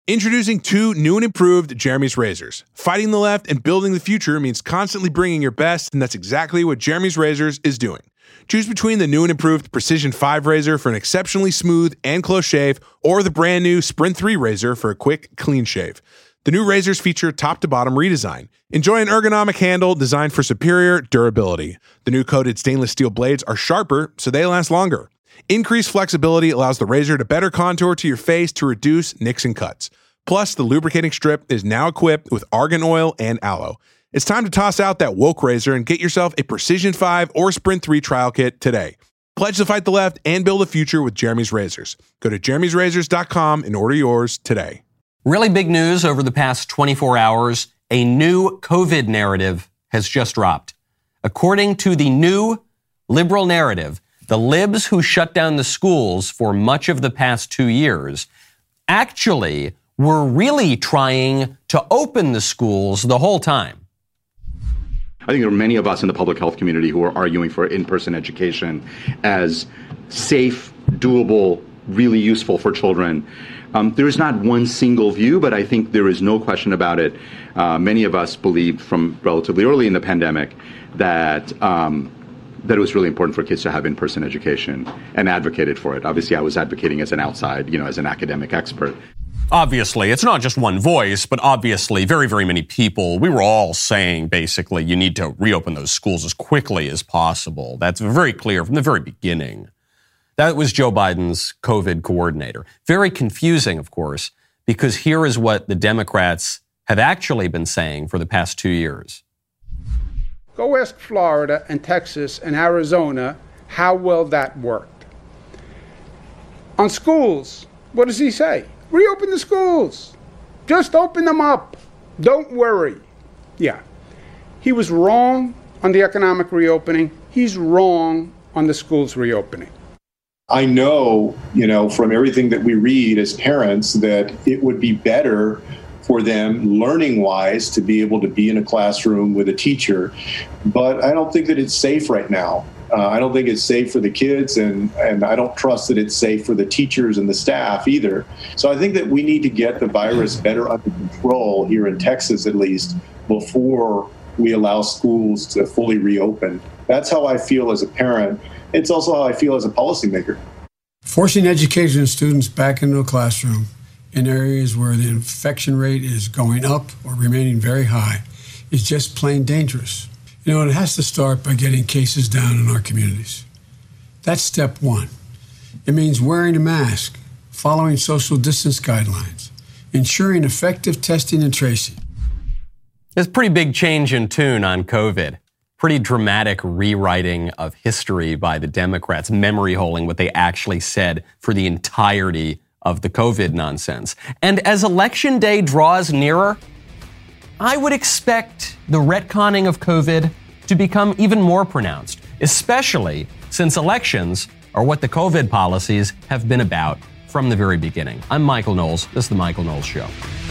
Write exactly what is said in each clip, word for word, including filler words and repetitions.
Introducing two new and improved Jeremy's razors. Fighting the left and building the future means constantly bringing your best, and that's exactly what Jeremy's Razors is doing. Choose between the new and improved Precision five razor for an exceptionally smooth and close shave, or the brand new Sprint three razor for a quick, clean shave. The new razors feature top-to-bottom redesign. Enjoy an ergonomic handle designed for superior durability. The new coated stainless steel blades are sharper, so they last longer. Increased flexibility allows the razor to better contour to your face to reduce nicks and cuts. Plus, the lubricating strip is now equipped with argan oil and aloe. It's time to toss out that woke razor and get yourself a Precision five or Sprint three trial kit today. Pledge to fight the left and build a future with Jeremy's Razors. Go to jeremy's razors dot com and order yours today. Really big news over the past twenty-four hours. A new COVID narrative has just dropped. According to the new liberal narrative, the libs who shut down the schools for much of the past two years actually were really trying to open the schools the whole time. I think there are many of us in the public health community who are arguing for in-person education as safe, doable, really useful for children. Um, there is not one single view, but I think there is no question about it. Uh, many of us believed from relatively early in the pandemic that um, that it was really important for kids to have in-person education and advocated for it. Obviously, I was advocating as an outside, you know, as an academic expert. Obviously, it's not just one voice, but obviously very, very many people, we were all saying basically you need to reopen those schools as quickly as possible. That's very clear from the very beginning. That was Joe Biden's COVID coordinator. Very confusing, of course, because here is what the Democrats have actually been saying for the past two years. Go ask Florida and Texas and Arizona how well that worked. On schools, what does he say? Reopen the schools. Just open them up. Don't worry. Yeah. He was wrong on the economic reopening. He's wrong on the schools reopening. I know, you know, from everything that we read as parents that it would be better for them learning-wise to be able to be in a classroom with a teacher. But I don't think that it's safe right now. Uh, I don't think it's safe for the kids, and, and I don't trust that it's safe for the teachers and the staff either. So I think that we need to get the virus better under control here in Texas, at least, before we allow schools to fully reopen. That's how I feel as a parent. It's also how I feel as a policymaker. Forcing education students back into a classroom in areas where the infection rate is going up or remaining very high is just plain dangerous. You know, it has to start by getting cases down in our communities. That's step one. It means wearing a mask, following social distance guidelines, ensuring effective testing and tracing. There's a pretty big change in tune on COVID. Pretty dramatic rewriting of history by the Democrats, memory holing what they actually said for the entirety of the COVID nonsense. And as Election Day draws nearer, I would expect the retconning of COVID to become even more pronounced, especially since elections are what the COVID policies have been about from the very beginning. I'm Michael Knowles. This is The Michael Knowles Show.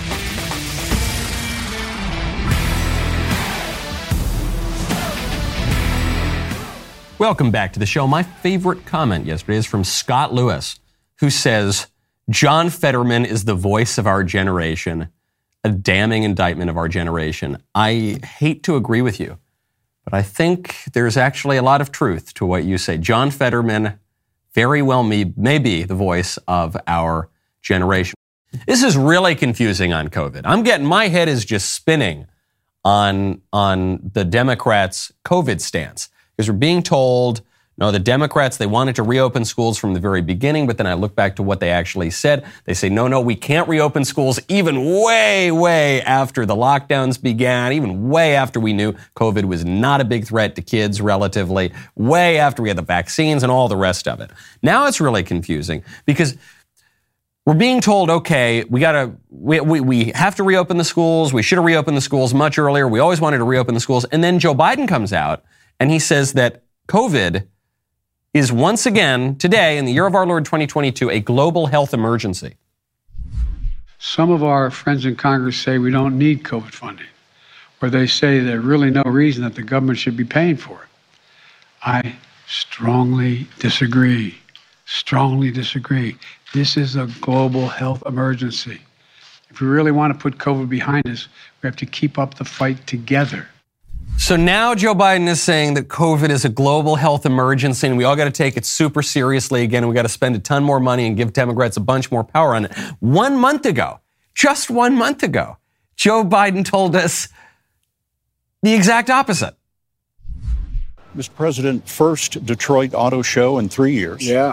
Welcome back to the show. My favorite comment yesterday is from Scott Lewis, who says, John Fetterman is the voice of our generation, a damning indictment of our generation. I hate to agree with you, but I think there's actually a lot of truth to what you say. John Fetterman very well may, may be the voice of our generation. This is really confusing on COVID. I'm getting, my head is just spinning on, on the Democrats' COVID stance. Because we're being told, no, the Democrats, they wanted to reopen schools from the very beginning, but then I look back to what they actually said. They say, no, no, we can't reopen schools even way, way after the lockdowns began, even way after we knew COVID was not a big threat to kids relatively, way after we had the vaccines and all the rest of it. Now it's really confusing because we're being told, okay, we gotta, we, we, we have to reopen the schools. We should have reopened the schools much earlier. We always wanted to reopen the schools. And then Joe Biden comes out and he says that COVID is once again, today, in the year of our Lord twenty twenty-two, a global health emergency. Some of our friends in Congress say we don't need COVID funding, or they say there's really no reason that the government should be paying for it. I strongly disagree, strongly disagree. This is a global health emergency. If we really want to put COVID behind us, we have to keep up the fight together. So now Joe Biden is saying that COVID is a global health emergency and we all got to take it super seriously again. We got to spend a ton more money and give Democrats a bunch more power on it. One month ago, just one month ago, Joe Biden told us the exact opposite. Mister President, first Detroit Auto Show in three years. Yeah.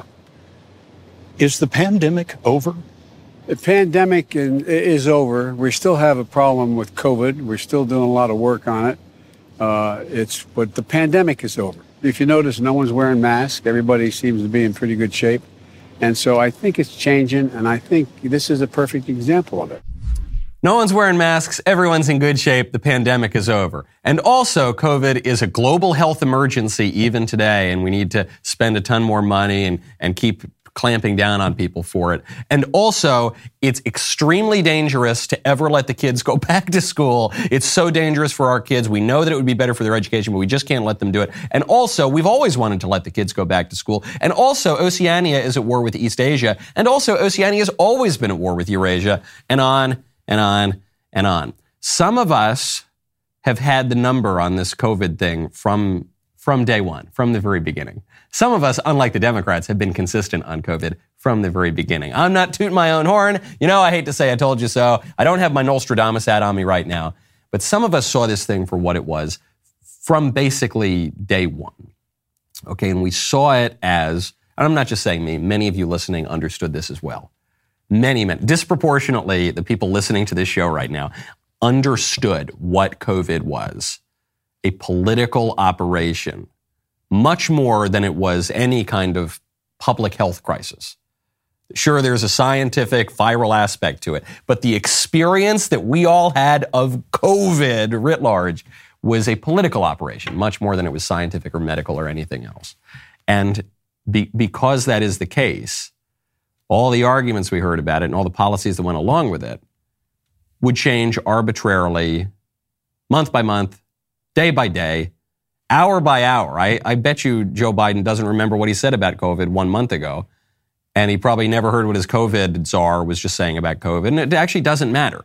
Is the pandemic over? The pandemic is over. We still have a problem with COVID. We're still doing a lot of work on it. Uh, it's but the pandemic is over. If you notice, no one's wearing masks. Everybody seems to be in pretty good shape. And so I think it's changing, and I think this is a perfect example of it. No one's wearing masks. Everyone's in good shape. The pandemic is over. And also, COVID is a global health emergency even today, and we need to spend a ton more money and, and keep clamping down on people for it. And also, it's extremely dangerous to ever let the kids go back to school. It's so dangerous for our kids. We know that it would be better for their education, but we just can't let them do it. And also, we've always wanted to let the kids go back to school. And also, Oceania is at war with East Asia. And also, Oceania has always been at war with Eurasia, and on and on and on. Some of us have had the number on this COVID thing from, from day one, from the very beginning. Some of us, unlike the Democrats, have been consistent on COVID from the very beginning. I'm not tooting my own horn. You know, I hate to say I told you so. I don't have my Nostradamus hat on me right now. But some of us saw this thing for what it was from basically day one. Okay, and we saw it as, and I'm not just saying me, many of you listening understood this as well. Many, many, disproportionately, the people listening to this show right now understood what COVID was. A political operation, much more than it was any kind of public health crisis. Sure, there's a scientific, viral aspect to it, but the experience that we all had of COVID writ large was a political operation, much more than it was scientific or medical or anything else. And be, because that is the case, all the arguments we heard about it and all the policies that went along with it would change arbitrarily, month by month, day by day, hour by hour. I, I bet you Joe Biden doesn't remember what he said about COVID one month ago, and he probably never heard what his COVID czar was just saying about COVID. And it actually doesn't matter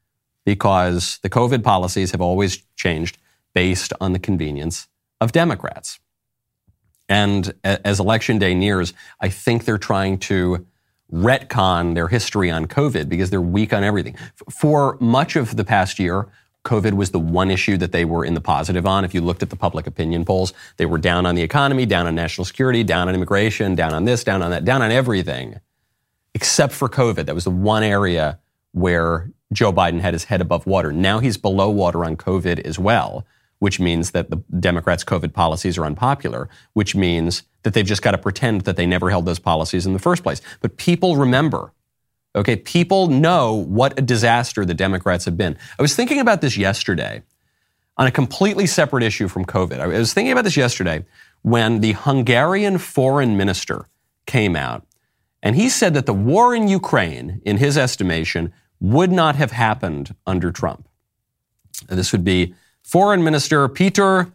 because the COVID policies have always changed based on the convenience of Democrats. And as Election Day nears, I think they're trying to retcon their history on COVID because they're weak on everything. For much of the past year, COVID was the one issue that they were in the positive on. If you looked at the public opinion polls, they were down on the economy, down on national security, down on immigration, down on this, down on that, down on everything, except for COVID. That was the one area where Joe Biden had his head above water. Now he's below water on COVID as well, which means that the Democrats' COVID policies are unpopular, which means that they've just got to pretend that they never held those policies in the first place. But people remember. Okay, people know what a disaster the Democrats have been. I was thinking about this yesterday on a completely separate issue from COVID. I was thinking about this yesterday when the Hungarian foreign minister came out and he said that the war in Ukraine, in his estimation, would not have happened under Trump. And this would be Foreign Minister Peter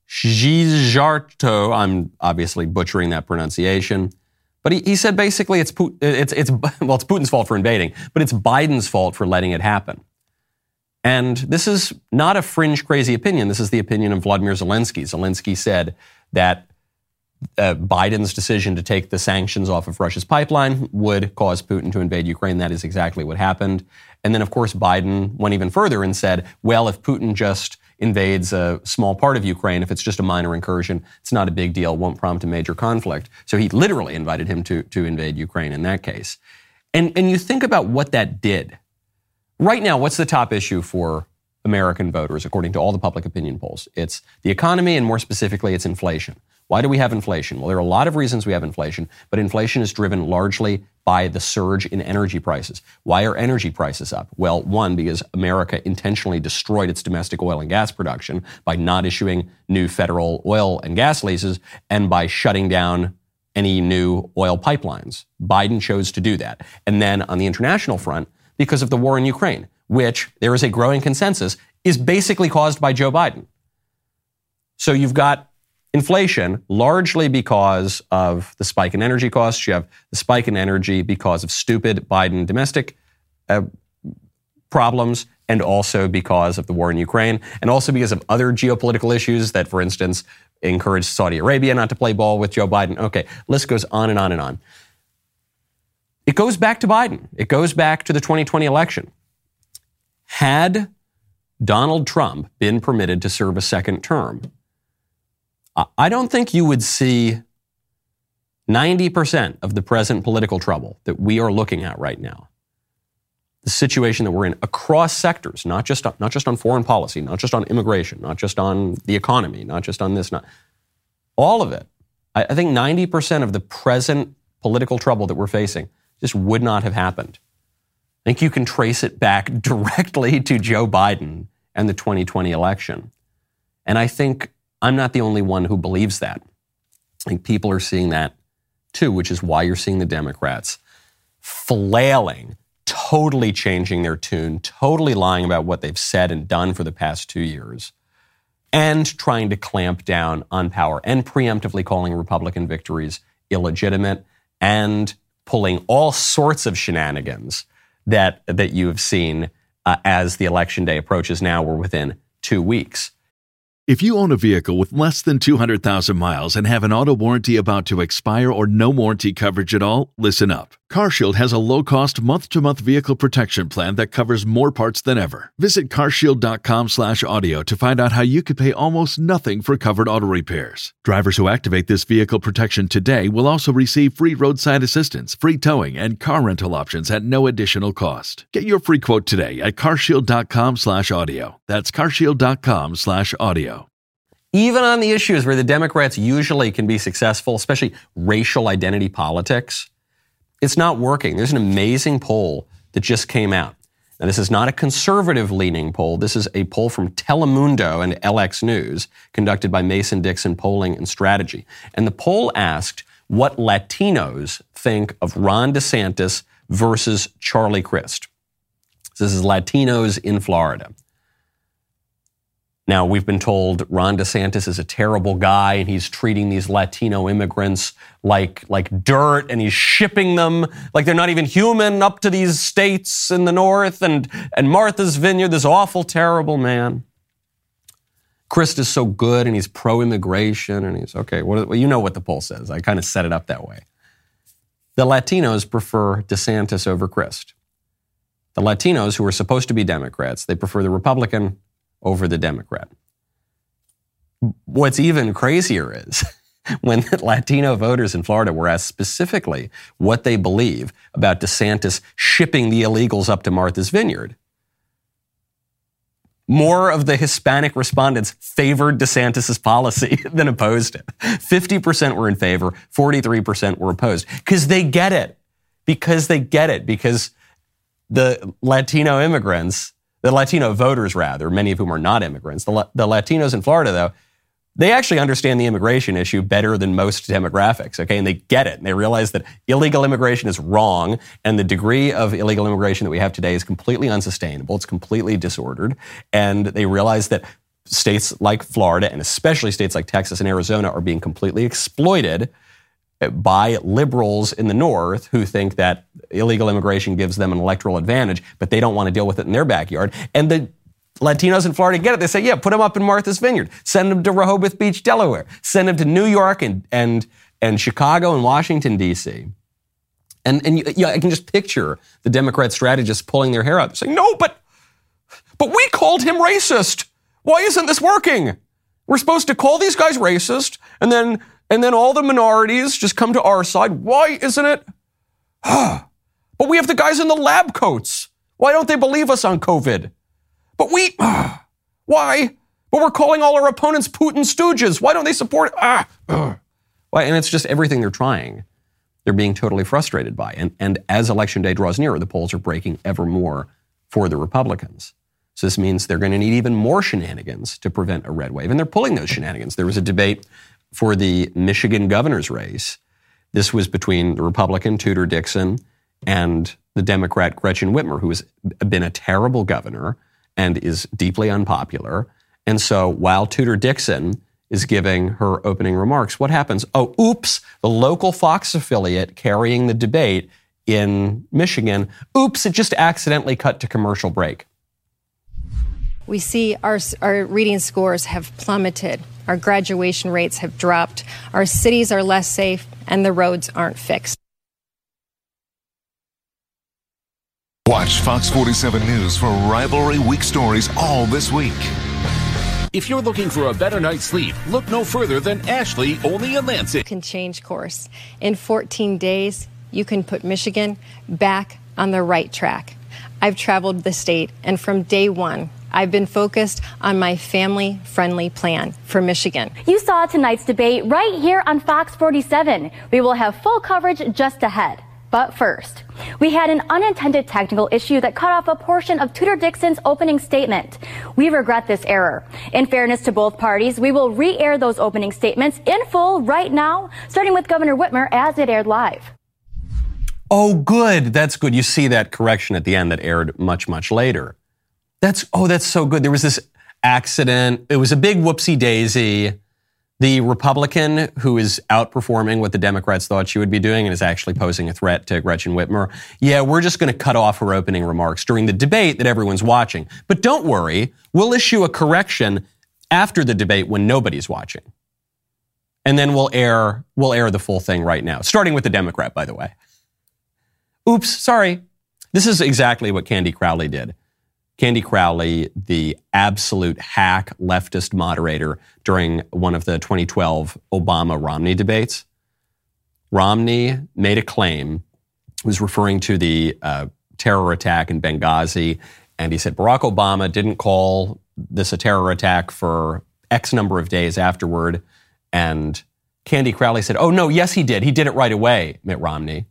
Szijjártó. I'm obviously butchering that pronunciation. But he, he said basically it's, it's, it's, well, it's Putin's fault for invading, but it's Biden's fault for letting it happen. And this is not a fringe crazy opinion. This is the opinion of Vladimir Zelensky. Zelensky said that uh, Biden's decision to take the sanctions off of Russia's pipeline would cause Putin to invade Ukraine. That is exactly what happened. And then, of course, Biden went even further and said, well, if Putin just invades a small part of Ukraine, if it's just a minor incursion, it's not a big deal, won't prompt a major conflict. So he literally invited him to, to invade Ukraine in that case. And, and you think about what that did. Right now, what's the top issue for American voters, according to all the public opinion polls? It's the economy, and more specifically, it's inflation. Why do we have inflation? Well, there are a lot of reasons we have inflation, but inflation is driven largely by the surge in energy prices. Why are energy prices up? Well, one, because America intentionally destroyed its domestic oil and gas production by not issuing new federal oil and gas leases and by shutting down any new oil pipelines. Biden chose to do that. And then on the international front, because of the war in Ukraine, which there is a growing consensus is basically caused by Joe Biden. So you've got inflation largely because of the spike in energy costs. You have the spike in energy because of stupid Biden domestic uh, problems, and also because of the war in Ukraine, and also because of other geopolitical issues that, for instance, encouraged Saudi Arabia not to play ball with Joe Biden. Okay, list goes on and on and on. It goes back to Biden. It goes back to the twenty twenty election. Had Donald Trump been permitted to serve a second term, I don't think you would see ninety percent of the present political trouble that we are looking at right now, the situation that we're in across sectors, not just on, not just on foreign policy, not just on immigration, not just on the economy, not just on this, not all of it. I, I think ninety percent of the present political trouble that we're facing just would not have happened. I think you can trace it back directly to Joe Biden and the twenty twenty election. And I think I'm not the only one who believes that. I think people are seeing that too, which is why you're seeing the Democrats flailing, totally changing their tune, totally lying about what they've said and done for the past two years, and trying to clamp down on power and preemptively calling Republican victories illegitimate and pulling all sorts of shenanigans that, that you have seen uh, as the election day approaches. Now we're within two weeks. If you own a vehicle with less than two hundred thousand miles and have an auto warranty about to expire or no warranty coverage at all, listen up. CarShield has a low-cost month-to-month vehicle protection plan that covers more parts than ever. Visit carshield.com slash audio to find out how you could pay almost nothing for covered auto repairs. Drivers who activate this vehicle protection today will also receive free roadside assistance, free towing, and car rental options at no additional cost. Get your free quote today at carshield.com slash audio. That's carshield.com slash audio. Even on the issues where the Democrats usually can be successful, especially racial identity politics, it's not working. There's an amazing poll that just came out. Now, this is not a conservative-leaning poll. This is a poll from Telemundo and L X News conducted by Mason-Dixon Polling and Strategy. And the poll asked what Latinos think of Ron DeSantis versus Charlie Crist. This is Latinos in Florida. Now, we've been told Ron DeSantis is a terrible guy and he's treating these Latino immigrants like, like dirt and he's shipping them like they're not even human up to these states in the north and, and Martha's Vineyard, this awful, terrible man. Crist is so good and he's pro-immigration and he's, okay, what, well, you know what the poll says. I kind of set it up that way. The Latinos prefer DeSantis over Crist. The Latinos, who are supposed to be Democrats, they prefer the Republican over the Democrat. What's even crazier is when Latino voters in Florida were asked specifically what they believe about DeSantis shipping the illegals up to Martha's Vineyard, more of the Hispanic respondents favored DeSantis' policy than opposed it. fifty percent were in favor, forty-three percent were opposed. Because they get it. Because they get it. Because the Latino immigrants, the Latino voters, rather, many of whom are not immigrants. The, the Latinos in Florida, though, they actually understand the immigration issue better than most demographics, okay? And they get it. And they realize that illegal immigration is wrong, and the degree of illegal immigration that we have today is completely unsustainable. It's completely disordered. And they realize that states like Florida, and especially states like Texas and Arizona, are being completely exploited by liberals in the North who think that illegal immigration gives them an electoral advantage, but they don't want to deal with it in their backyard. And the Latinos in Florida get it. They say, yeah, put them up in Martha's Vineyard. Send them to Rehoboth Beach, Delaware. Send them to New York and and and Chicago and Washington, D C. And and yeah, I can just picture the Democrat strategists pulling their hair out. They're saying, no, but but we called him racist. Why isn't this working? We're supposed to call these guys racist, and then and then all the minorities just come to our side. Why isn't it? But we have the guys in the lab coats. Why don't they believe us on COVID? But we, why? But we're calling all our opponents Putin stooges. Why don't they support? Ah, why? And it's just everything they're trying. They're being totally frustrated by. And, and as election day draws nearer, the polls are breaking ever more for the Republicans. So this means they're going to need even more shenanigans to prevent a red wave. And they're pulling those shenanigans. There was a debate for the Michigan governor's race. This was between the Republican Tudor Dixon and the Democrat Gretchen Whitmer, who has been a terrible governor and is deeply unpopular. And so while Tudor Dixon is giving her opening remarks, what happens? Oh, oops, the local Fox affiliate carrying the debate in Michigan. Oops, it just accidentally cut to commercial break. We see our, our reading scores have plummeted. Our graduation rates have dropped. Our cities are less safe, and the roads aren't fixed. Watch Fox forty-seven News for Rivalry Week stories all this week. If you're looking for a better night's sleep, look no further than Ashley, only in Lansing. Can change course. In fourteen days, you can put Michigan back on the right track. I've traveled the state, and from day one, I've been focused on my family-friendly plan for Michigan. You saw tonight's debate right here on Fox forty-seven. We will have full coverage just ahead. But first, we had an unintended technical issue that cut off a portion of Tudor Dixon's opening statement. We regret this error. In fairness to both parties, we will re-air those opening statements in full right now, starting with Governor Whitmer as it aired live. Oh, good. That's good. You see that correction at the end that aired much, much later. That's, oh, that's so good. There was this accident. It was a big whoopsie daisy. The Republican who is outperforming what the Democrats thought she would be doing and is actually posing a threat to Gretchen Whitmer. Yeah, we're just going to cut off her opening remarks during the debate that everyone's watching. But don't worry, we'll issue a correction after the debate when nobody's watching. And then we'll air, we'll air the full thing right now, starting with the Democrat, by the way. Oops, sorry. This is exactly what Candy Crowley did. Candy Crowley, the absolute hack leftist moderator during one of the twenty twelve Obama-Romney debates. Romney made a claim, was referring to the uh, terror attack in Benghazi, and he said Barack Obama didn't call this a terror attack for X number of days afterward. And Candy Crowley said, oh, no, yes, he did. He did it right away, Mitt Romney.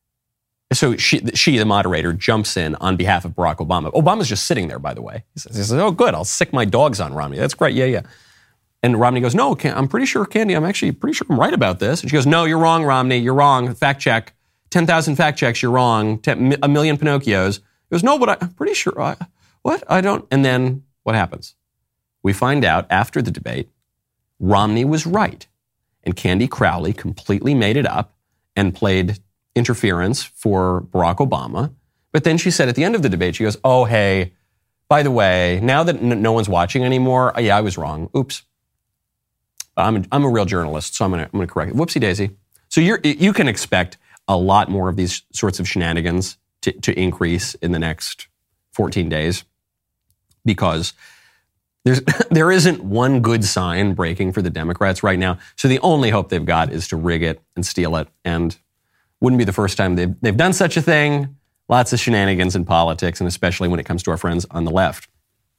So she, she, the moderator, jumps in on behalf of Barack Obama. Obama's just sitting there, by the way. He says, he says oh, good, I'll sick my dogs on Romney. That's great, yeah, yeah. And Romney goes, no, I'm pretty sure, Candy, I'm actually pretty sure I'm right about this. And she goes, no, you're wrong, Romney, you're wrong. Fact check. ten thousand fact checks, you're wrong. Ten, a million Pinocchios. He goes, no, but I'm pretty sure. I, what? I don't. And then what happens? We find out after the debate, Romney was right. And Candy Crowley completely made it up and played interference for Barack Obama. But then she said at the end of the debate, she goes, oh, hey, by the way, now that n- no one's watching anymore, yeah, I was wrong. Oops. I'm a, I'm a real journalist, so I'm going to I'm going to correct it. Whoopsie daisy. So you're, you can expect a lot more of these sorts of shenanigans to, to increase in the next fourteen days because there's, there isn't one good sign breaking for the Democrats right now. So the only hope they've got is to rig it and steal it. And wouldn't be the first time they've, they've done such a thing. Lots of shenanigans in politics, and especially when it comes to our friends on the left.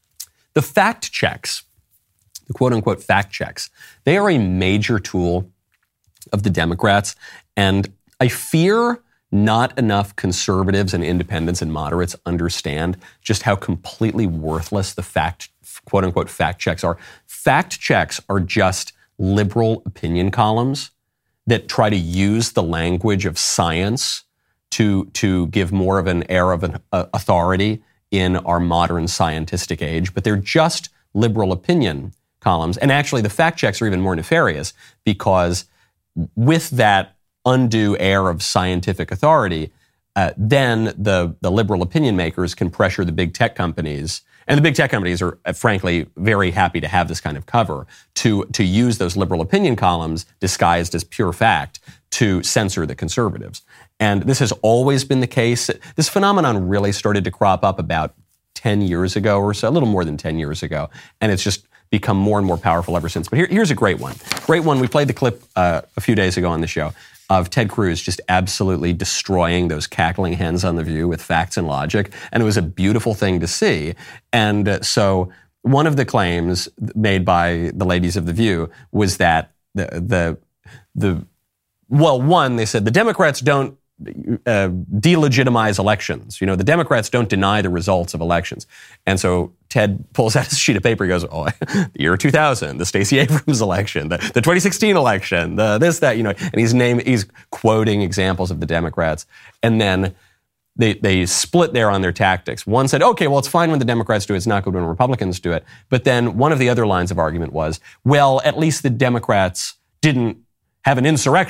The fact checks, the quote-unquote fact checks, they are a major tool of the Democrats, and I fear not enough conservatives and independents and moderates understand just how completely worthless the fact, quote-unquote fact checks are. Fact checks are just liberal opinion columns that try to use the language of science to, to give more of an air of an uh, authority in our modern scientistic age, but they're just liberal opinion columns. And actually, the fact checks are even more nefarious because with that undue air of scientific authority, uh, then the, the liberal opinion makers can pressure the big tech companies. And the big tech companies are, uh, frankly, very happy to have this kind of cover to, to use those liberal opinion columns disguised as pure fact to censor the conservatives. And this has always been the case. This phenomenon really started to crop up about ten years ago or so, a little more than ten years ago. And it's just become more and more powerful ever since. But here, here's a great one. Great one. We played the clip uh, a few days ago on the show of Ted Cruz just absolutely destroying those cackling hens on The View with facts and logic. And it was a beautiful thing to see. And uh, so one of the claims made by the ladies of The View was that the, the, the well, one, they said the Democrats don't uh, delegitimize elections. You know, the Democrats don't deny the results of elections. And so Ted pulls out his sheet of paper. He goes, oh, the year two thousand, the Stacey Abrams election, the, the twenty sixteen election, the this, that, you know, and he's name, he's quoting examples of the Democrats. And then they, they split there on their tactics. One said, okay, well, it's fine when the Democrats do it. It's not good when Republicans do it. But then one of the other lines of argument was, well, at least the Democrats didn't have an insurrection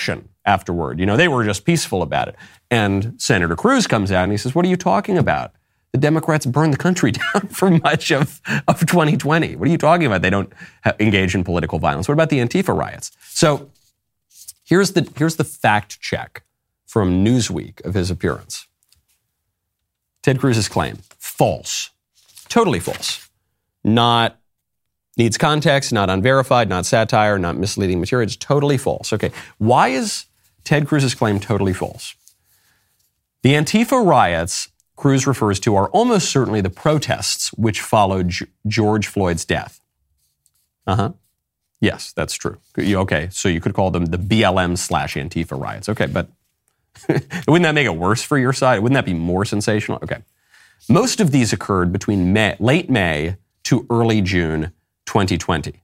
afterward. You know, they were just peaceful about it. And Senator Cruz comes out and he says, what are you talking about? The Democrats burned the country down for much of, of twenty twenty. What are you talking about? They don't ha- engage in political violence. What about the Antifa riots? So here's the, here's the fact check from Newsweek of his appearance. Ted Cruz's claim, false. Totally false. Not needs context, not unverified, not satire, not misleading material. It's totally false. Okay, why is Ted Cruz's claim totally false? The Antifa riots Cruz refers to are almost certainly the protests which followed G- George Floyd's death. Uh-huh. Yes, that's true. Okay, so you could call them the B L M slash Antifa riots. Okay, but wouldn't that make it worse for your side? Wouldn't that be more sensational? Okay. Most of these occurred between May, late May to early June twenty twenty.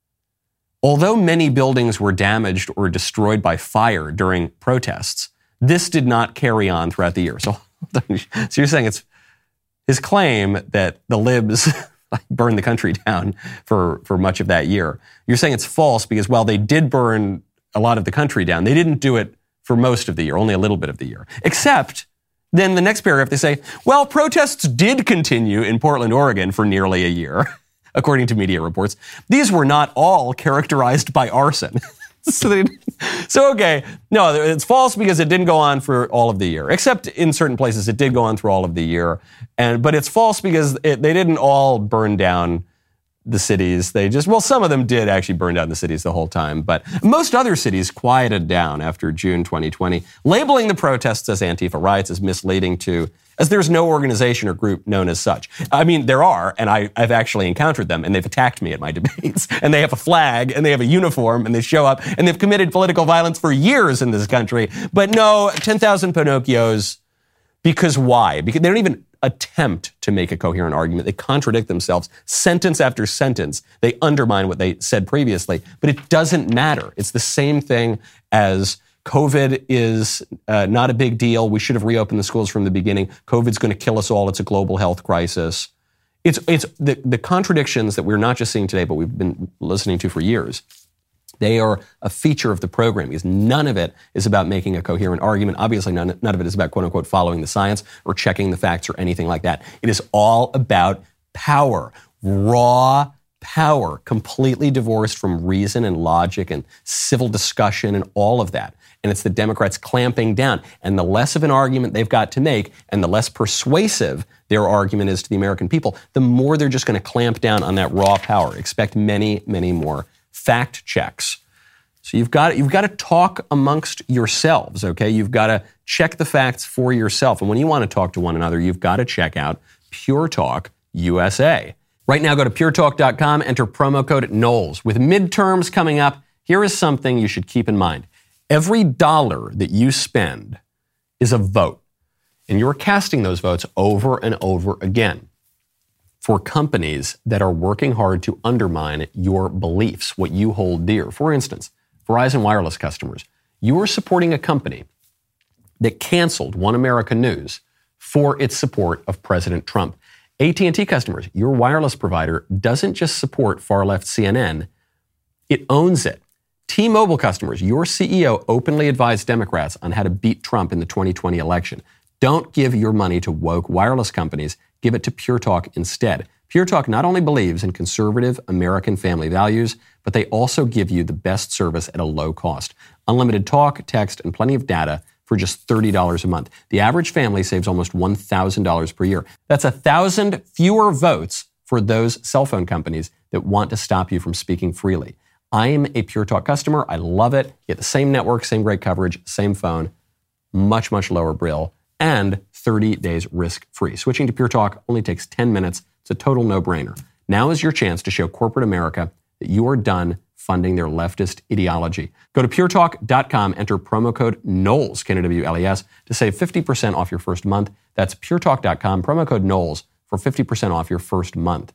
Although many buildings were damaged or destroyed by fire during protests, this did not carry on throughout the year. So, so you're saying it's his claim that the libs burned the country down for, for much of that year. You're saying it's false because, well, they did burn a lot of the country down. They didn't do it for most of the year, only a little bit of the year. Except then the next paragraph, they say, well, protests did continue in Portland, Oregon for nearly a year, according to media reports. These were not all characterized by arson. so, they, so, okay, no, it's false because it didn't go on for all of the year, except in certain places it did go on through all of the year. And but it's false because it, they didn't all burn down the cities. They just, well, some of them did actually burn down the cities the whole time, but most other cities quieted down after June twenty twenty. Labeling the protests as Antifa riots is misleading too, as there's no organization or group known as such. I mean, there are, and I, I've actually encountered them, and they've attacked me at my debates, and they have a flag, and they have a uniform, and they show up, and they've committed political violence for years in this country. But no, ten thousand Pinocchios, because why? Because they don't even attempt to make a coherent argument. They contradict themselves sentence after sentence. They undermine what they said previously, but it doesn't matter. It's the same thing as COVID is uh, not a big deal. We should have reopened the schools from the beginning. COVID's going to kill us all. It's a global health crisis. It's it's the, the contradictions that we're not just seeing today, but we've been listening to for years. They are a feature of the program because none of it is about making a coherent argument. Obviously, none, none of it is about, quote unquote, following the science or checking the facts or anything like that. It is all about power, raw power, completely divorced from reason and logic and civil discussion and all of that. And it's the Democrats clamping down. And the less of an argument they've got to make and the less persuasive their argument is to the American people, the more they're just going to clamp down on that raw power. Expect many, many more fact checks. So you've got you've got to talk amongst yourselves, okay? You've got to check the facts for yourself. And when you want to talk to one another, you've got to check out Pure Talk U S A. Right now, go to pure talk dot com, enter promo code Knowles. With midterms coming up, here is something you should keep in mind. Every dollar that you spend is a vote, and you're casting those votes over and over again for companies that are working hard to undermine your beliefs, what you hold dear. For instance, Verizon Wireless customers, you are supporting a company that canceled One America News for its support of President Trump. A T and T customers, your wireless provider doesn't just support far-left C N N, it owns it. T-Mobile customers, your C E O openly advised Democrats on how to beat Trump in the twenty twenty election. Don't give your money to woke wireless companies. Give it to Pure Talk instead. Pure Talk not only believes in conservative American family values, but they also give you the best service at a low cost. Unlimited talk, text, and plenty of data for just thirty dollars a month. The average family saves almost one thousand dollars per year. That's one thousand fewer votes for those cell phone companies that want to stop you from speaking freely. I am a Pure Talk customer. I love it. You get the same network, same great coverage, same phone, much, much lower bill, and thirty days risk-free. Switching to Pure Talk only takes ten minutes. It's a total no-brainer. Now is your chance to show corporate America that you are done funding their leftist ideology. Go to pure talk dot com, enter promo code Knowles, K N O W L E S, to save fifty percent off your first month. That's pure talk dot com, promo code Knowles for fifty percent off your first month.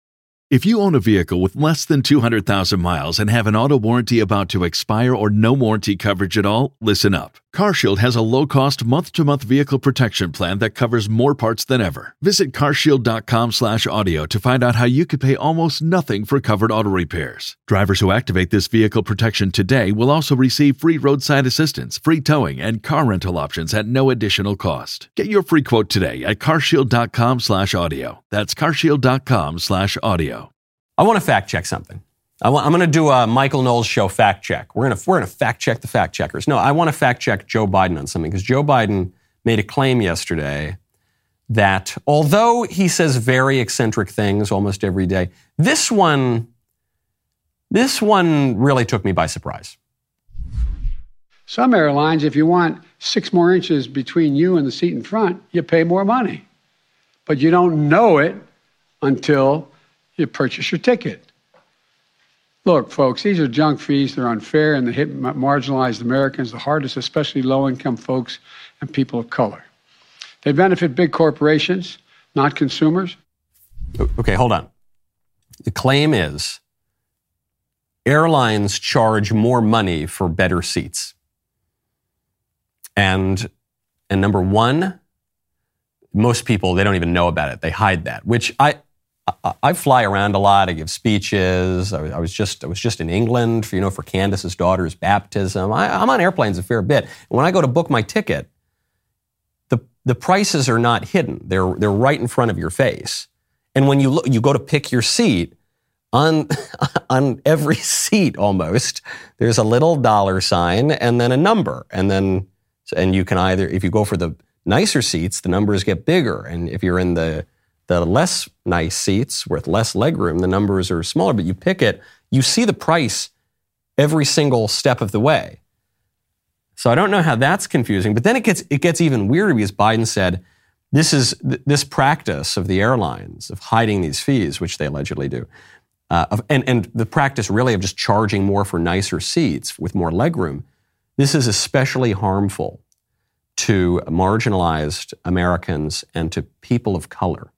If you own a vehicle with less than two hundred thousand miles and have an auto warranty about to expire or no warranty coverage at all, listen up. CarShield has a low-cost month-to-month vehicle protection plan that covers more parts than ever. Visit carshield.com slash audio to find out how you could pay almost nothing for covered auto repairs. Drivers who activate this vehicle protection today will also receive free roadside assistance, free towing, and car rental options at no additional cost. Get your free quote today at carshield.com slash audio. That's carshield.com slash audio. I want to fact check something. I want, I'm going to do a Michael Knowles show fact check. We're going to we're going to fact check the fact checkers. No, I want to fact check Joe Biden on something because Joe Biden made a claim yesterday that although he says very eccentric things almost every day, this one, this one really took me by surprise. Some airlines, if you want six more inches between you and the seat in front, you pay more money. But you don't know it until you purchase your ticket. Look, folks, these are junk fees. They're unfair and they hit marginalized Americans the hardest, especially low-income folks and people of color. They benefit big corporations, not consumers. Okay, hold on. The claim is airlines charge more money for better seats. And, and number one, most people, they don't even know about it. They hide that, which I... I fly around a lot. I give speeches. I was just I was just in England for, you know, for Candace's daughter's baptism. I, I'm on airplanes a fair bit. When I go to book my ticket, the the prices are not hidden. They're they're right in front of your face. And when you look, you go to pick your seat, on on every seat almost there's a little dollar sign and then a number, and then and you can either, if you go for the nicer seats, the numbers get bigger, and if you're in the The less nice seats with less legroom, the numbers are smaller, but you pick it, you see the price every single step of the way. So I don't know how that's confusing, but then it gets it gets even weirder because Biden said this is th- this practice of the airlines of hiding these fees, which they allegedly do, uh, of, and, and the practice really of just charging more for nicer seats with more legroom, this is especially harmful to marginalized Americans and to people of color.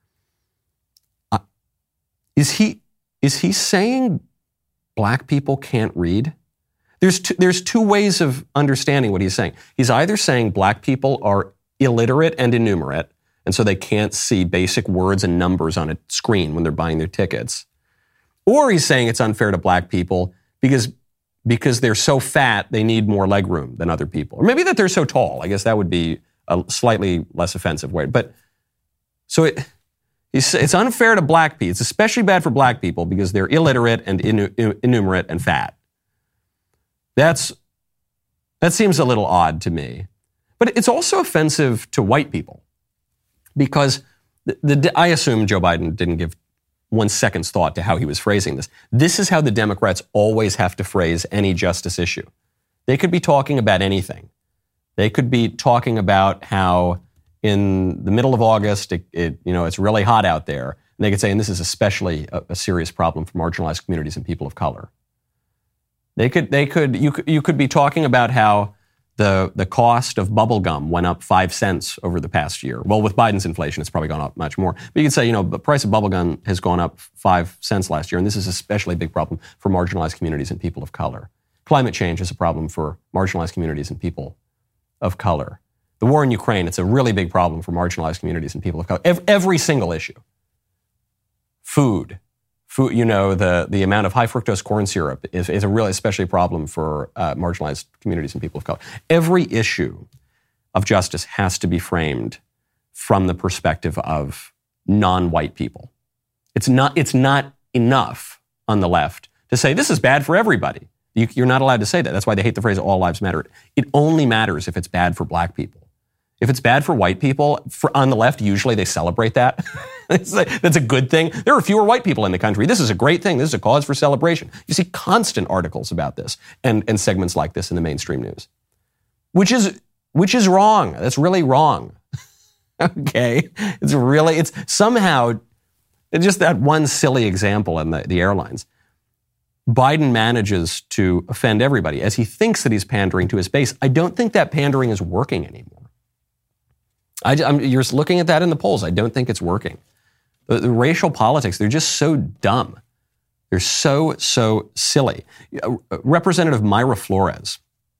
Is he is he saying black people can't read? There's two, there's two ways of understanding what he's saying. He's either saying black people are illiterate and innumerate, and so they can't see basic words and numbers on a screen when they're buying their tickets, or he's saying it's unfair to black people because because they're so fat they need more legroom than other people, or maybe that they're so tall. I guess that would be a slightly less offensive way. But so it. It's unfair to black people. It's especially bad for black people because they're illiterate and innumerate and fat. That's, that seems a little odd to me. But it's also offensive to white people because the, the, I assume Joe Biden didn't give one second's thought to how he was phrasing this. This is how the Democrats always have to phrase any justice issue. They could be talking about anything. They could be talking about how in the middle of August, it, it, you know, it's really hot out there. And they could say, and this is especially a, a serious problem for marginalized communities and people of color. They could, they could, you could, you could be talking about how the the cost of bubble gum went up five cents over the past year. Well, with Biden's inflation, it's probably gone up much more. But you could say, you know, the price of bubble gum has gone up five cents last year, and this is especially a big problem for marginalized communities and people of color. Climate change is a problem for marginalized communities and people of color. The war in Ukraine, it's a really big problem for marginalized communities and people of color. Every, every single issue. Food. Food, you know, the, the amount of high fructose corn syrup is, is a really especially problem for uh, marginalized communities and people of color. Every issue of justice has to be framed from the perspective of non-white people. It's not, it's not enough on the left to say this is bad for everybody. You, you're not allowed to say that. That's why they hate the phrase all lives matter. It only matters if it's bad for black people. If it's bad for white people, for, on the left, usually they celebrate that. That's a good thing. There are fewer white people in the country. This is a great thing. This is a cause for celebration. You see constant articles about this and, and segments like this in the mainstream news, which is which is wrong. That's really wrong. Okay? It's really, it's somehow, it's just that one silly example in the, the airlines. Biden manages to offend everybody as he thinks that he's pandering to his base. I don't think that pandering is working anymore. I, I'm, you're looking at that in the polls. I don't think it's working. The, the racial politics, they're just so dumb. They're so, so silly. Uh, Representative Mayra Flores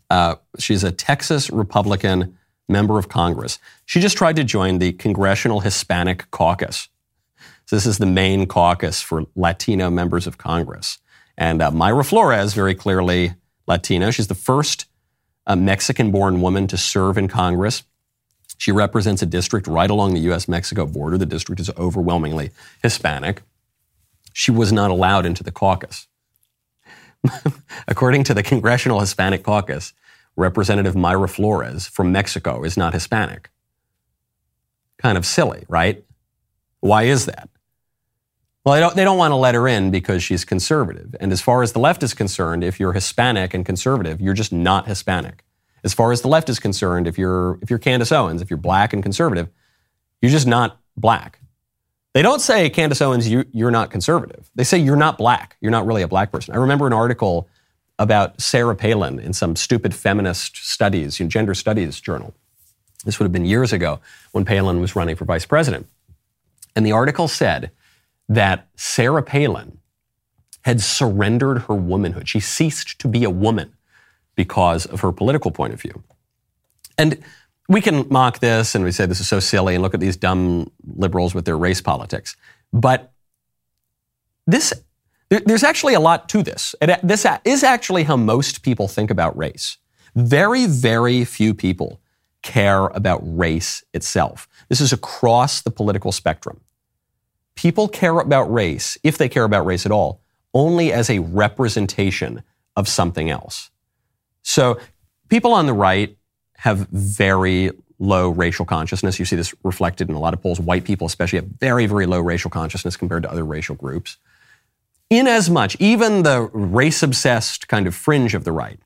Uh, she's a Texas Republican member of Congress. She just tried to join the Congressional Hispanic Caucus. So this is the main caucus for Latino members of Congress. And uh, Mayra Flores, very clearly Latino. She's the first uh, Mexican-born woman to serve in Congress. She represents a district right along the U S Mexico border. The district is overwhelmingly Hispanic. She was not allowed into the caucus. According to the Congressional Hispanic Caucus, Representative Mayra Flores from Mexico is not Hispanic. Kind of silly, right? Why is that? Well, they don't, they don't want to let her in because she's conservative. And as far as the left is concerned, if you're Hispanic and conservative, you're just not Hispanic. As far as the left is concerned, if you're if you're Candace Owens, if you're black and conservative, you're just not black. They don't say, Candace Owens, you, you're not conservative. They say you're not black. You're not really a black person. I remember an article about Sarah Palin in some stupid feminist studies, you know, gender studies journal. This would have been years ago when Palin was running for vice president. And the article said that Sarah Palin had surrendered her womanhood. She ceased to be a woman because of her political point of view. And we can mock this and we say this is so silly and look at these dumb liberals with their race politics. But this, there, there's actually a lot to this. It, this is actually how most people think about race. Very, very few people care about race itself. This is across the political spectrum. People care about race, if they care about race at all, only as a representation of something else. So people on the right have very low racial consciousness. You see this reflected in a lot of polls. White people especially have very, very low racial consciousness compared to other racial groups. Inasmuch, even the race-obsessed kind of fringe of the right,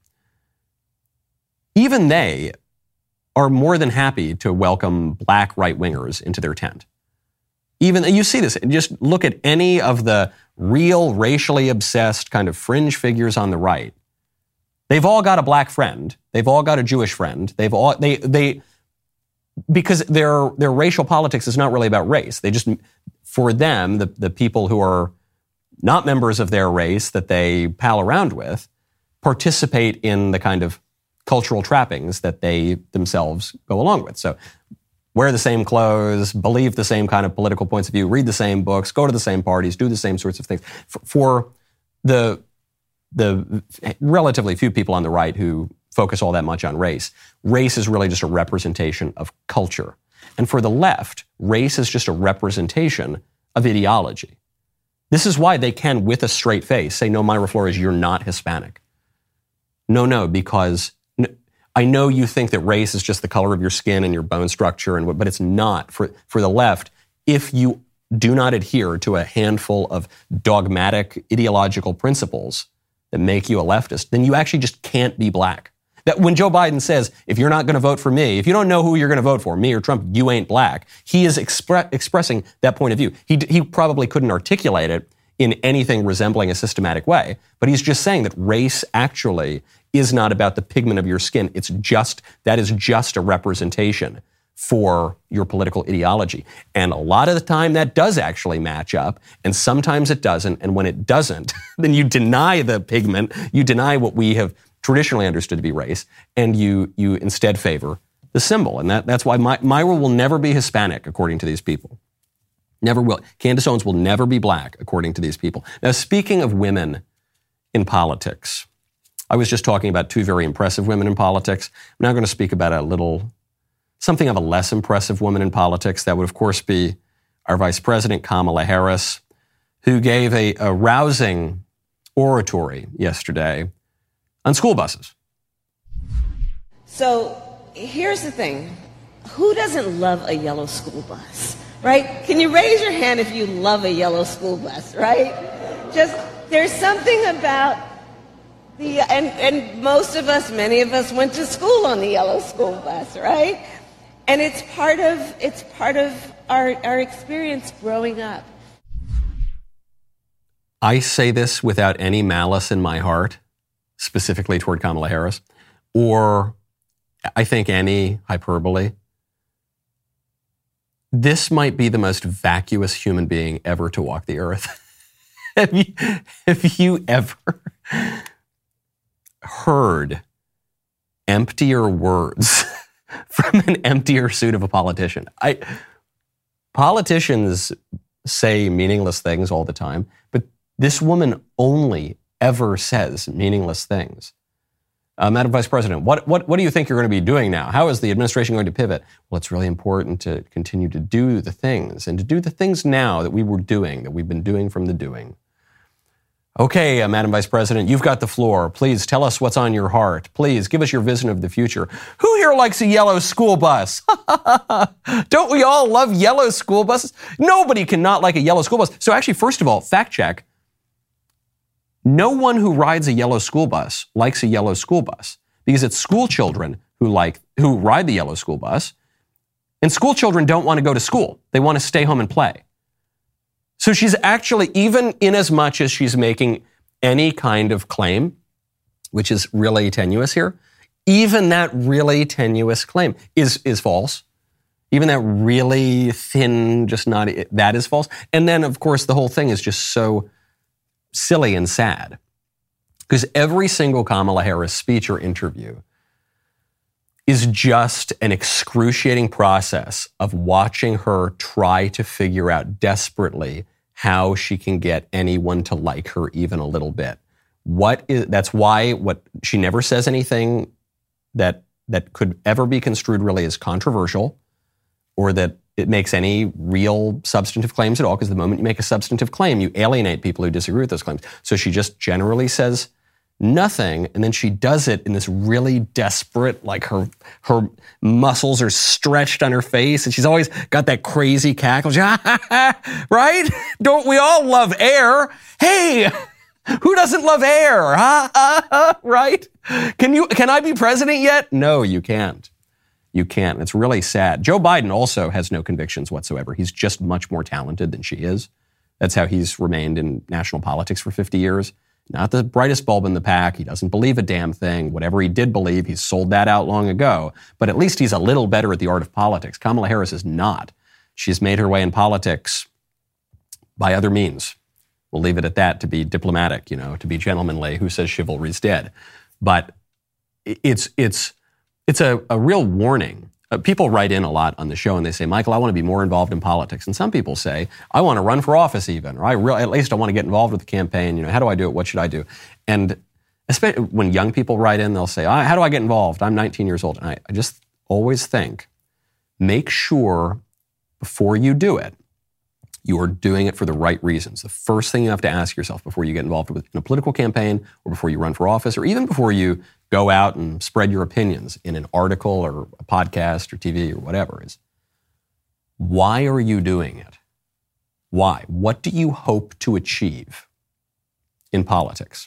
even they are more than happy to welcome black right-wingers into their tent. Even, you see this, just look at any of the real racially obsessed kind of fringe figures on the right. They've all got a black friend. They've all got a Jewish friend. They've all, they, they, because their, their racial politics is not really about race. They just, for them, the, the people who are not members of their race that they pal around with participate in the kind of cultural trappings that they themselves go along with. So wear the same clothes, believe the same kind of political points of view, read the same books, go to the same parties, do the same sorts of things. For, for the the relatively few people on the right who focus all that much on race, race is really just a representation of culture. And for the left, race is just a representation of ideology. This is why they can, with a straight face, say, no, Mayra Flores, you're not Hispanic. No, no, because I know you think that race is just the color of your skin and your bone structure, and but it's not. For, for the left, if you do not adhere to a handful of dogmatic ideological principles that make you a leftist, then you actually just can't be black. That when Joe Biden says, if you're not going to vote for me, if you don't know who you're going to vote for, me or Trump, you ain't black, he is expre- expressing that point of view. He, he probably couldn't articulate it in anything resembling a systematic way, but he's just saying that race actually is not about the pigment of your skin. It's just, that is just a representation for your political ideology. And a lot of the time that does actually match up, and sometimes it doesn't. And when it doesn't, then you deny the pigment, you deny what we have traditionally understood to be race, and you you instead favor the symbol. And that, that's why My, Mayra will never be Hispanic, according to these people. Never will. Candace Owens will never be black, according to these people. Now, speaking of women in politics, I was just talking about two very impressive women in politics. I'm now going to speak about a little, something of a less impressive woman in politics. That would, of course, be our Vice President, Kamala Harris, who gave a, a rousing oratory yesterday on school buses. So here's the thing. Who doesn't love a yellow school bus, right? Can you raise your hand if you love a yellow school bus, right? Just, there's something about the, and, and most of us, many of us went to school on the yellow school bus, right? And it's part of, it's part of our, our experience growing up. I say this without any malice in my heart, specifically toward Kamala Harris, or I think any hyperbole. This might be the most vacuous human being ever to walk the earth. have, you, have you ever heard emptier words from an emptier suit of a politician. I, politicians say meaningless things all the time, but this woman only ever says meaningless things. Uh, Madam Vice President, what, what, what do you think you're going to be doing now? How is the administration going to pivot? Well, it's really important to continue to do the things and to do the things now that we were doing, that we've been doing from the doing. Okay, uh, Madam Vice President, you've got the floor. Please tell us what's on your heart. Please give us your vision of the future. Who here likes a yellow school bus? Don't we all love yellow school buses? Nobody can not like a yellow school bus. So actually, first of all, fact check. No one who rides a yellow school bus likes a yellow school bus because it's school children who like who ride the yellow school bus, and school children don't want to go to school. They want to stay home and play. So she's actually, even in as much as she's making any kind of claim, which is really tenuous here, even that really tenuous claim is, is false. Even that really thin, just not, that is false. And then, of course, the whole thing is just so silly and sad. Because every single Kamala Harris speech or interview is just an excruciating process of watching her try to figure out desperately how she can get anyone to like her even a little bit. What is, that's why what she never says anything that that could ever be construed really as controversial or that it makes any real substantive claims at all, because the moment you make a substantive claim, you alienate people who disagree with those claims. So she just generally says nothing, and then she does it in this really desperate, like her her muscles are stretched on her face, and she's always got that crazy cackle. Right? Don't we all love air? Hey, who doesn't love air? Huh? Right? Can you? Can I be president yet? No, you can't. You can't. It's really sad. Joe Biden also has no convictions whatsoever. He's just much more talented than she is. That's how he's remained in national politics for fifty years. Not the brightest bulb in the pack. He doesn't believe a damn thing. Whatever he did believe, he's sold that out long ago. But at least he's a little better at the art of politics. Kamala Harris is not. She's made her way in politics by other means. We'll leave it at that, to be diplomatic, you know, to be gentlemanly. Who says chivalry's dead? But it's it's it's a, a real warning. Uh, people write in a lot on the show and they say, Michael, I want to be more involved in politics. And some people say, I want to run for office even, or I re- at least I want to get involved with the campaign. You know, how do I do it? What should I do? And especially when young people write in, they'll say, how do I get involved? I'm nineteen years old. And I, I just always think, make sure before you do it, you are doing it for the right reasons. The first thing you have to ask yourself before you get involved with in a political campaign, or before you run for office, or even before you go out and spread your opinions in an article or a podcast or T V or whatever, is why are you doing it? Why? What do you hope to achieve in politics?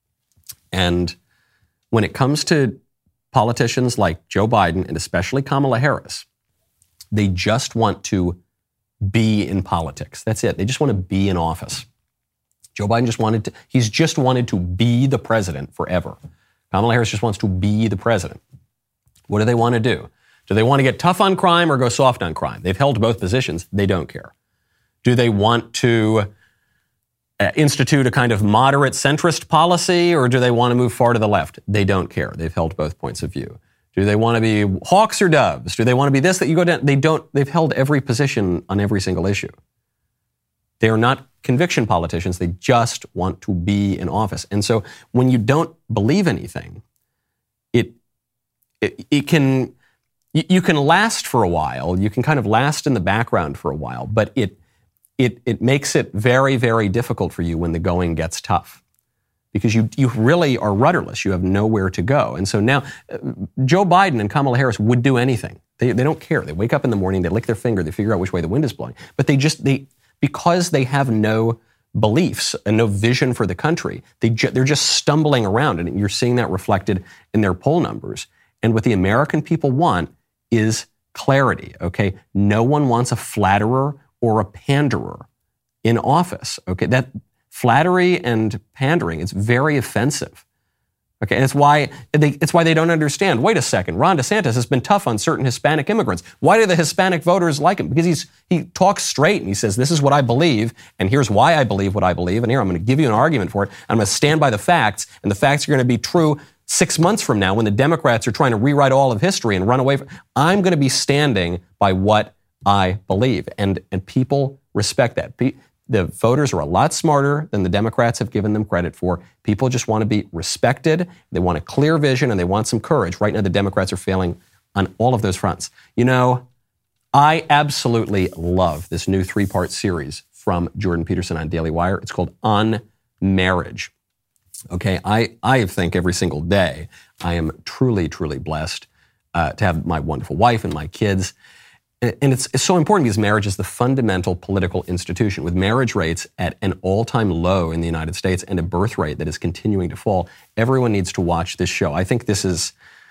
And when it comes to politicians like Joe Biden and especially Kamala Harris, they just want to be in politics. That's it. They just want to be in office. Joe Biden just wanted to, he's just wanted to be the president forever. Kamala Harris just wants to be the president. What do they want to do? Do they want to get tough on crime or go soft on crime? They've held both positions. They don't care. Do they want to uh, institute a kind of moderate centrist policy, or do they want to move far to the left? They don't care. They've held both points of view. Do they want to be hawks or doves? Do they want to be this, that you go down? They don't. They've held every position on every single issue. They are not conviction politicians. They just want to be in office. And so when you don't believe anything, it it, it can you, you can last for a while. You can kind of last in the background for a while, but it it it makes it very, very difficult for you when the going gets tough. Because you you really are rudderless. You have nowhere to go. And so now, uh, Joe Biden and Kamala Harris would do anything. They they don't care. They wake up in the morning, they lick their finger, they figure out which way the wind is blowing. But they just, they because they have no beliefs and no vision for the country, they ju- they're just stumbling around. And you're seeing that reflected in their poll numbers. And what the American people want is clarity, okay? No one wants a flatterer or a panderer in office, okay? That flattery and pandering, it's very offensive. Okay, and it's why they, it's why they don't understand. Wait a second, Ron DeSantis has been tough on certain Hispanic immigrants. Why do the Hispanic voters like him? Because he's he talks straight and he says, this is what I believe, and here's why I believe what I believe, and here I'm going to give you an argument for it. I'm going to stand by the facts, and the facts are going to be true six months from now when the Democrats are trying to rewrite all of history and run away from, I'm going to be standing by what I believe. And, and people respect that. Pe- the voters are a lot smarter than the Democrats have given them credit for. People just want to be respected. They want a clear vision and they want some courage. Right now, the Democrats are failing on all of those fronts. You know, I absolutely love this new three-part series from Jordan Peterson on Daily Wire. It's called On Marriage. Okay, I, I think every single day I am truly, truly blessed uh, to have my wonderful wife and my kids. And it's, it's so important because marriage is the fundamental political institution. With marriage rates at an all-time low in the United States and a birth rate that is continuing to fall, everyone needs to watch this show. I think this is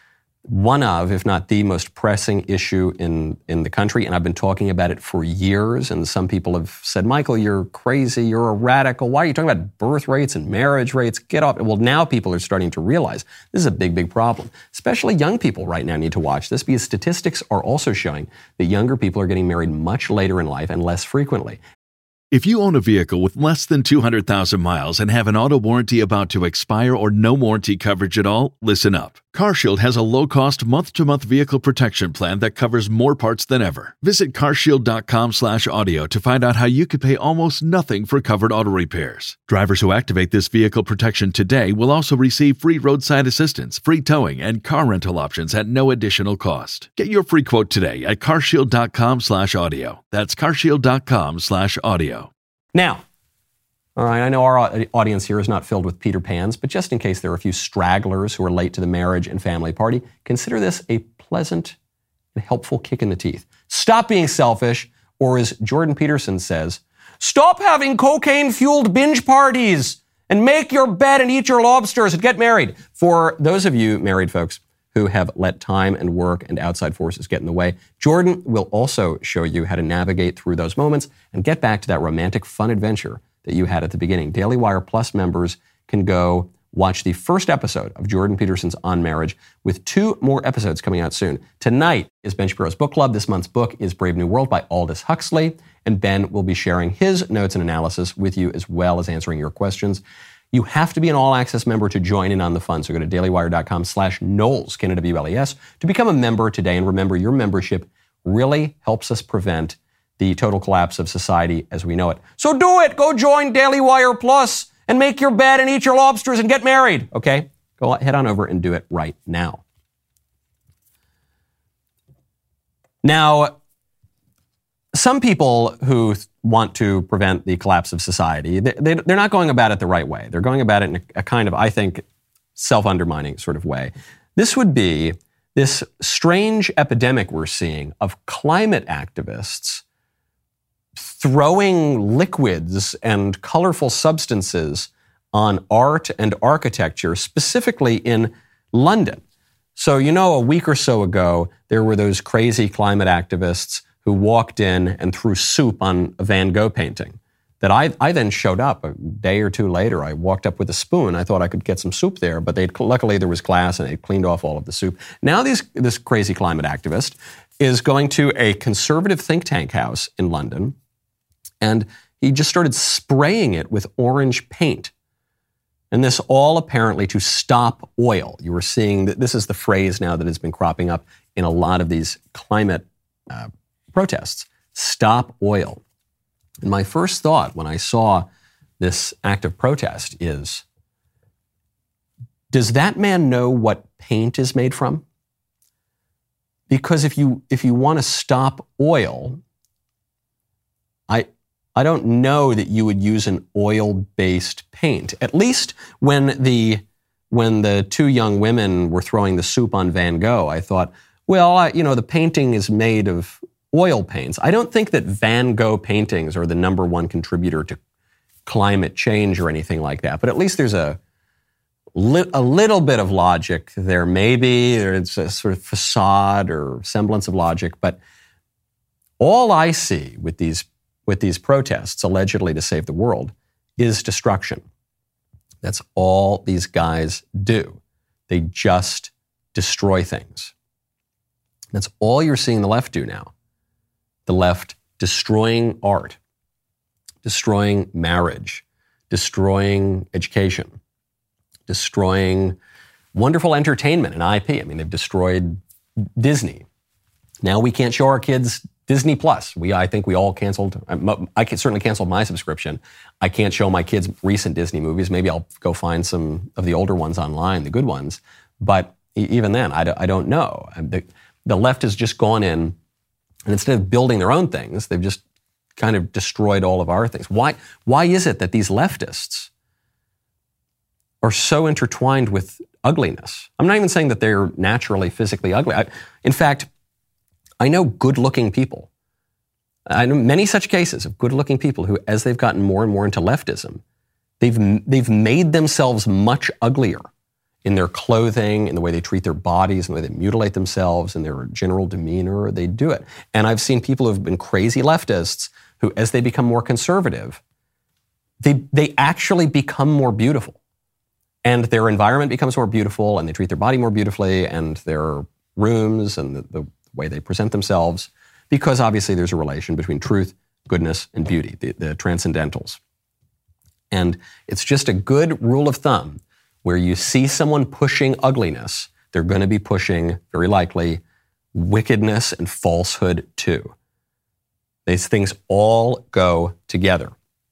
one of, if not the most pressing issue in, in the country. And I've been talking about it for years. And some people have said, Michael, you're crazy. You're a radical. Why are you talking about birth rates and marriage rates? Get off. Well, now people are starting to realize this is a big, big problem. Especially young people right now need to watch this because statistics are also showing that younger people are getting married much later in life and less frequently. If you own a vehicle with less than two hundred thousand miles and have an auto warranty about to expire or no warranty coverage at all, listen up. CarShield has a low-cost month-to-month vehicle protection plan that covers more parts than ever. Visit carshield.com slash audio to find out how you could pay almost nothing for covered auto repairs. Drivers who activate this vehicle protection today will also receive free roadside assistance, free towing, and car rental options at no additional cost. Get your free quote today at carshield.com slash audio. That's carshield.com slash audio. Now, all right, I know our audience here is not filled with Peter Pans, but just in case there are a few stragglers who are late to the marriage and family party, consider this a pleasant and helpful kick in the teeth. Stop being selfish, or as Jordan Peterson says, stop having cocaine-fueled binge parties and make your bed and eat your lobsters and get married. For those of you married folks who have let time and work and outside forces get in the way, Jordan will also show you how to navigate through those moments and get back to that romantic fun adventure that you had at the beginning. Daily Wire Plus members can go watch the first episode of Jordan Peterson's On Marriage with two more episodes coming out soon. Tonight is Ben Shapiro's book club. This month's book is Brave New World by Aldous Huxley, and Ben will be sharing his notes and analysis with you as well as answering your questions. You have to be an all-access member to join in on the fun, so go to dailywire.com slash Knowles, K N O W L E S, to become a member today. And remember, your membership really helps us prevent the total collapse of society as we know it. So do it! Go join Daily Wire Plus and make your bed and eat your lobsters and get married, okay? Go head on over and do it right now. Now, some people who want to prevent the collapse of society, they, they, they're not going about it the right way. They're going about it in a, a kind of, I think, self-undermining sort of way. This would be this strange epidemic we're seeing of climate activists throwing liquids and colorful substances on art and architecture, specifically in London. So, you know, a week or so ago, there were those crazy climate activists who walked in and threw soup on a Van Gogh painting that I, I then showed up a day or two later. I walked up with a spoon. I thought I could get some soup there, but they luckily there was glass and they cleaned off all of the soup. Now these, this crazy climate activist is going to a conservative think tank house in London, and he just started spraying it with orange paint. And this all apparently to stop oil. You were seeing that this is the phrase now that has been cropping up in a lot of these climate uh, protests. Stop oil. And my first thought when I saw this act of protest is, does that man know what paint is made from? Because if you if you want to stop oil, I I don't know that you would use an oil-based paint. At least when the when the two young women were throwing the soup on Van Gogh, I thought, well, I, you know, the painting is made of oil paints. I don't think that Van Gogh paintings are the number one contributor to climate change or anything like that. But at least there's a li- a little bit of logic there. Maybe there's a sort of facade or semblance of logic. But all I see with these with these protests, allegedly to save the world, is destruction. That's all these guys do. They just destroy things. That's all you're seeing the left do now. The left destroying art, destroying marriage, destroying education, destroying wonderful entertainment and I P. I mean, they've destroyed Disney. Now we can't show our kids Disney Plus. We, I think we all canceled, I certainly canceled my subscription. I can't show my kids recent Disney movies. Maybe I'll go find some of the older ones online, the good ones. But even then, I, I don't know. The, the left has just gone in, and instead of building their own things, they've just kind of destroyed all of our things. Why, why is it that these leftists are so intertwined with ugliness? I'm not even saying that they're naturally physically ugly. I, in fact, I know good-looking people. I know many such cases of good-looking people who, as they've gotten more and more into leftism, they've they've made themselves much uglier in their clothing, in the way they treat their bodies, in the way they mutilate themselves, in their general demeanor. They do it. And I've seen people who've been crazy leftists who, as they become more conservative, they they actually become more beautiful. And their environment becomes more beautiful, and they treat their body more beautifully, and their rooms and the, the way they present themselves, because obviously there's a relation between truth, goodness, and beauty, the, the transcendentals. And it's just a good rule of thumb, where you see someone pushing ugliness, they're going to be pushing, very likely, wickedness and falsehood too. These things all go together.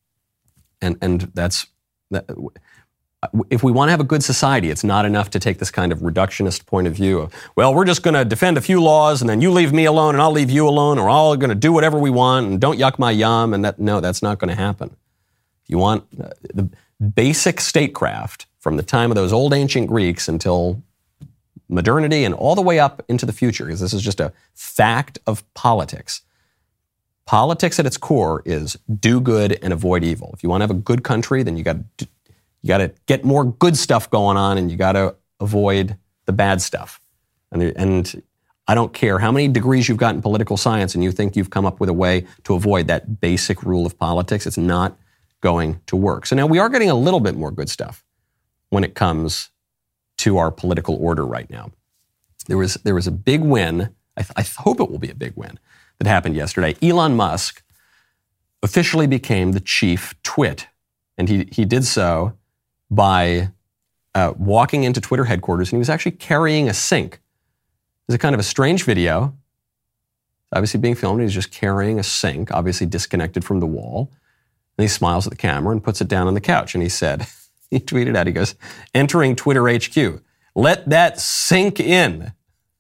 And, and that's... That, if we want to have a good society, it's not enough to take this kind of reductionist point of view of, well, we're just going to defend a few laws and then you leave me alone and I'll leave you alone, or all going to do whatever we want and don't yuck my yum. And that, no, that's not going to happen. If you want uh, the basic statecraft from the time of those old ancient Greeks until modernity and all the way up into the future, because this is just a fact of politics. Politics at its core is do good and avoid evil. If you want to have a good country, then you got to You got to get more good stuff going on, and you got to avoid the bad stuff. And, and I don't care how many degrees you've got in political science and you think you've come up with a way to avoid that basic rule of politics. It's not going to work. So now we are getting a little bit more good stuff when it comes to our political order right now. There was, there was a big win. I, th- I hope it will be a big win that happened yesterday. Elon Musk officially became the chief twit, and he, he did so by uh, walking into Twitter headquarters, and he was actually carrying a sink. It's a kind of a strange video. Obviously being filmed, he's just carrying a sink, obviously disconnected from the wall. And he smiles at the camera and puts it down on the couch. And he said, he tweeted out, he goes, entering Twitter H Q, let that sink in.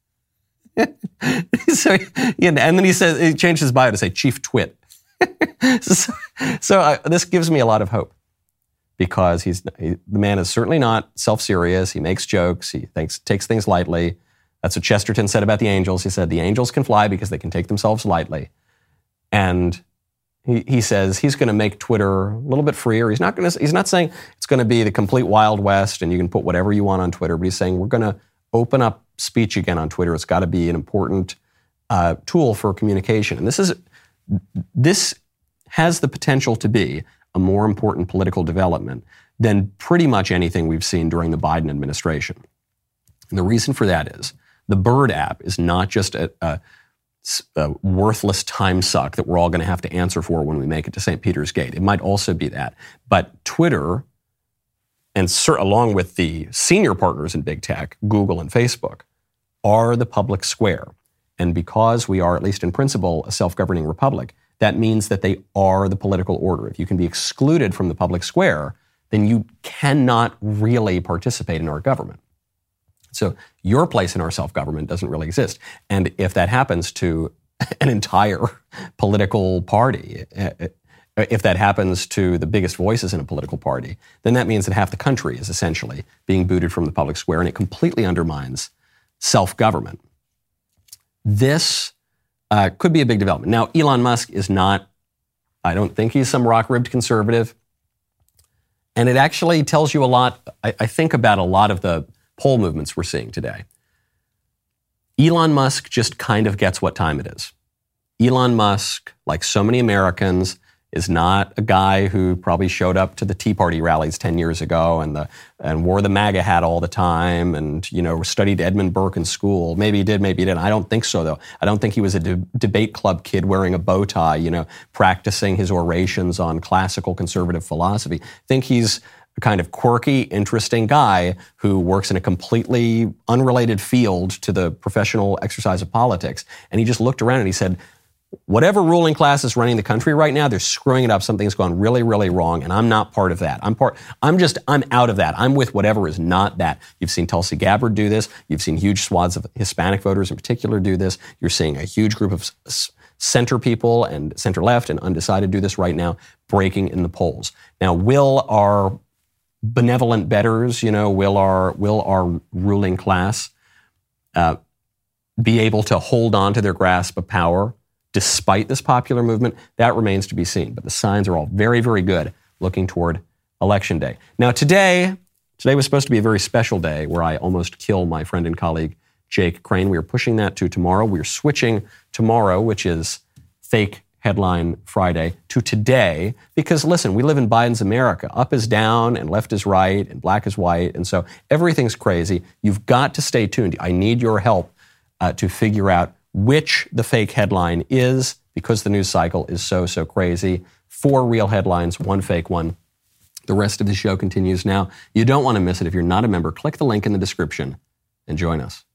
so, yeah, and then he says, he changed his bio to say chief twit. so so uh, this gives me a lot of hope. Because he's he, the man is certainly not self-serious. He makes jokes. He thinks, takes things lightly. That's what Chesterton said about the angels. He said the angels can fly because they can take themselves lightly. And he, he says he's going to make Twitter a little bit freer. He's not going to. He's not saying it's going to be the complete Wild West and you can put whatever you want on Twitter. But he's saying we're going to open up speech again on Twitter. It's got to be an important uh, tool for communication. And this is this has the potential to be a more important political development than pretty much anything we've seen during the Biden administration. And the reason for that is the Bird app is not just a, a, a worthless time suck that we're all going to have to answer for when we make it to Saint Peter's Gate. It might also be that. But Twitter, and cert, along with the senior partners in big tech, Google and Facebook, are the public square. And because we are, at least in principle, a self-governing republic, that means that they are the political order. If you can be excluded from the public square, then you cannot really participate in our government. So your place in our self-government doesn't really exist. And if that happens to an entire political party, if that happens to the biggest voices in a political party, then that means that half the country is essentially being booted from the public square, and it completely undermines self-government. This Uh, could be a big development. Now, Elon Musk is not, I don't think he's some rock-ribbed conservative. And it actually tells you a lot, I, I think, about a lot of the poll movements we're seeing today. Elon Musk just kind of gets what time it is. Elon Musk, like so many Americans, is not a guy who probably showed up to the Tea Party rallies ten years ago and the and wore the MAGA hat all the time and, you know, studied Edmund Burke in school. Maybe he did, maybe he didn't. I don't think so, though. I don't think he was a de- debate club kid wearing a bow tie, you know, practicing his orations on classical conservative philosophy. I think he's a kind of quirky, interesting guy who works in a completely unrelated field to the professional exercise of politics. And he just looked around and he said, whatever ruling class is running the country right now, they're screwing it up. Something's gone really, really wrong, and I'm not part of that. I'm part. I'm just. I'm out of that. I'm with whatever is not that. You've seen Tulsi Gabbard do this. You've seen huge swaths of Hispanic voters in particular do this. You're seeing a huge group of center people and center left and undecided do this right now, breaking in the polls. Now, will our benevolent betters, you know, will our will our ruling class uh, be able to hold on to their grasp of power despite this popular movement? That remains to be seen. But the signs are all very, very good looking toward Election Day. Now, today, today was supposed to be a very special day where I almost kill my friend and colleague, Jake Crane. We are pushing that to tomorrow. We're switching tomorrow, which is Fake Headline Friday, to today. Because, listen, we live in Biden's America. Up is down and left is right and black is white. And so everything's crazy. You've got to stay tuned. I need your help uh, to figure out which the fake headline is, because the news cycle is so, so crazy. Four real headlines, one fake one. The rest of the show continues now. You don't want to miss it. If you're not a member, click the link in the description and join us.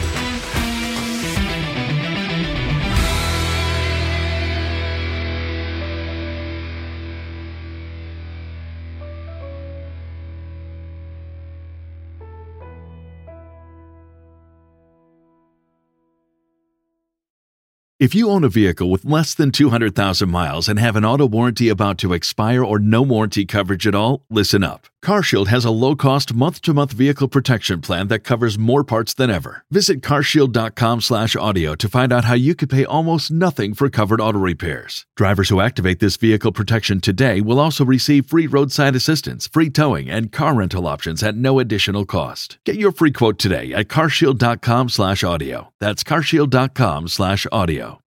If you own a vehicle with less than two hundred thousand miles and have an auto warranty about to expire or no warranty coverage at all, listen up. CarShield has a low-cost month-to-month vehicle protection plan that covers more parts than ever. Visit carshield.com slash audio to find out how you could pay almost nothing for covered auto repairs. Drivers who activate this vehicle protection today will also receive free roadside assistance, free towing, and car rental options at no additional cost. Get your free quote today at carshield.com slash audio. That's carshield.com slash audio.